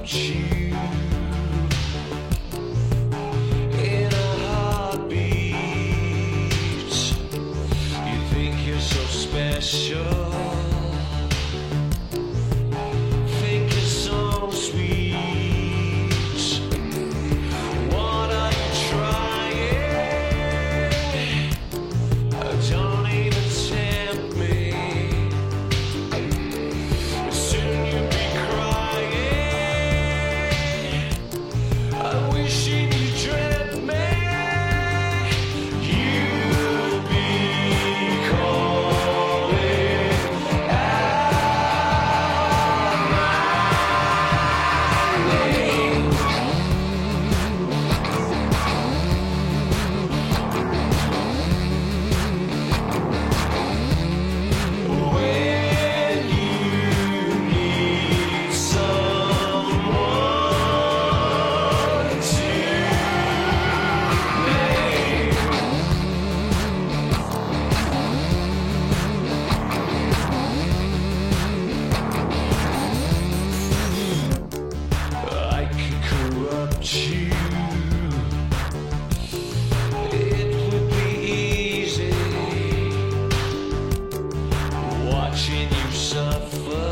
corrupt you in a heartbeat. You think you're so special, think you're so sweet. What are you trying? Don't even tempt me. Soon you'll be crying. I'm wishing you dreamt me. You'll be calling out my name. When you need someone to blame. I could corrupt you. It would be easy watching you suffer.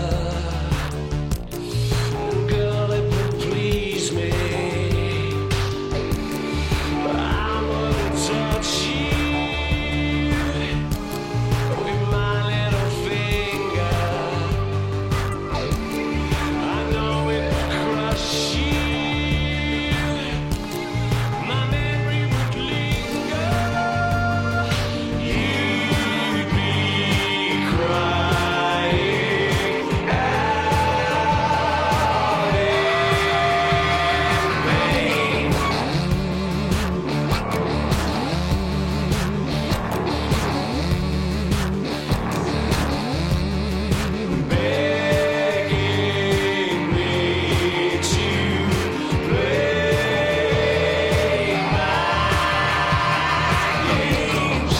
Girl, it would please me. I would touch you with my little finger. I know it would crush you. My memory would linger. You'd be crying out in pain. Begging me to play my games.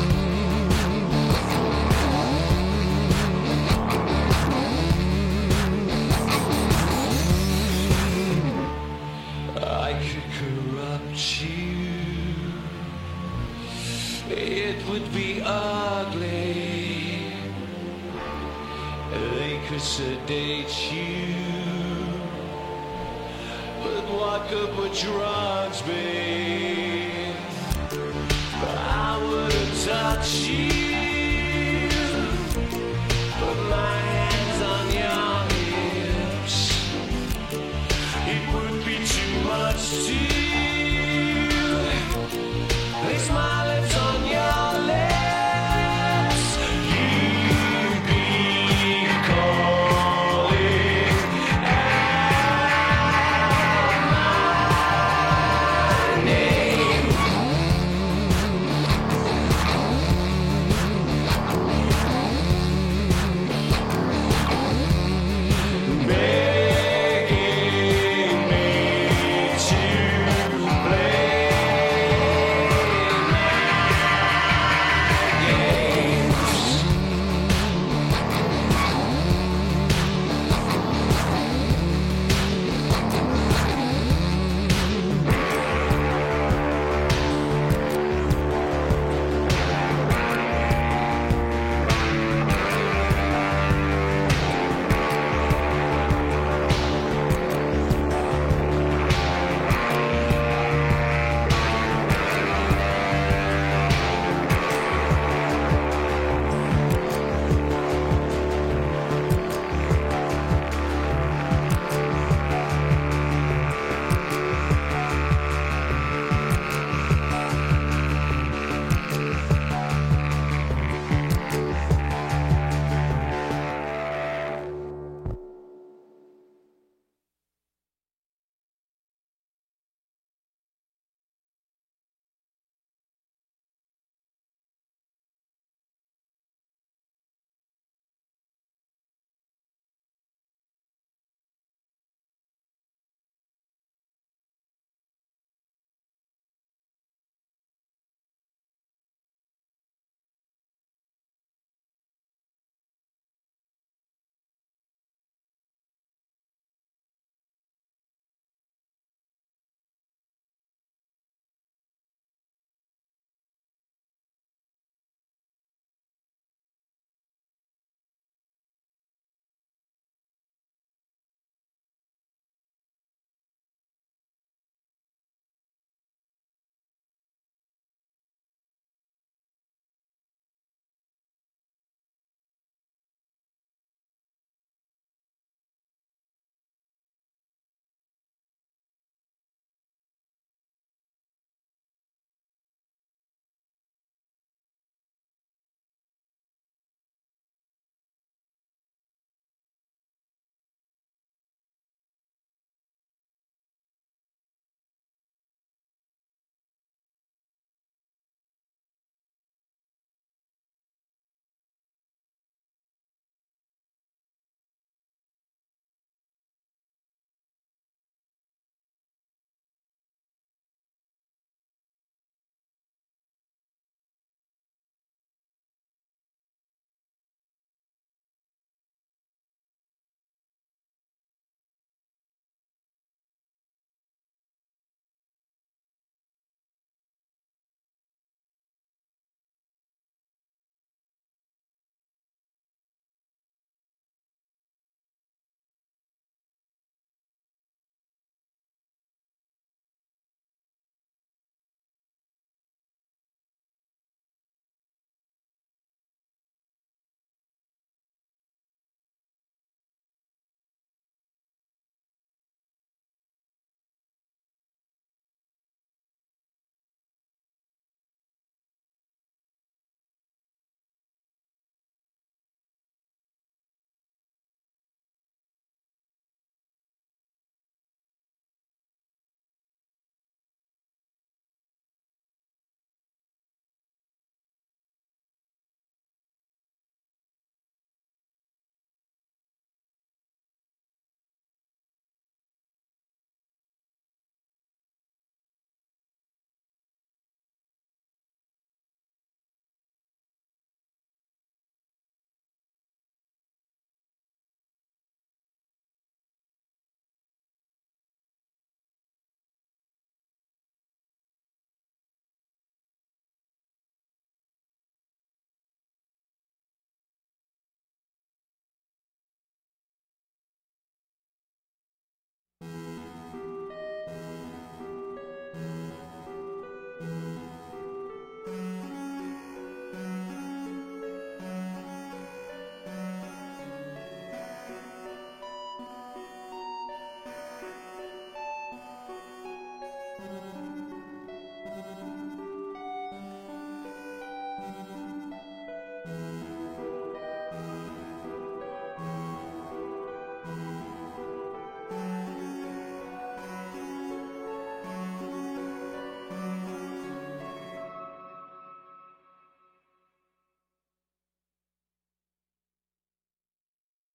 I could corrupt you. It would be ugly. They could sedate you, but what good would drugs be? I wouldn't touch you.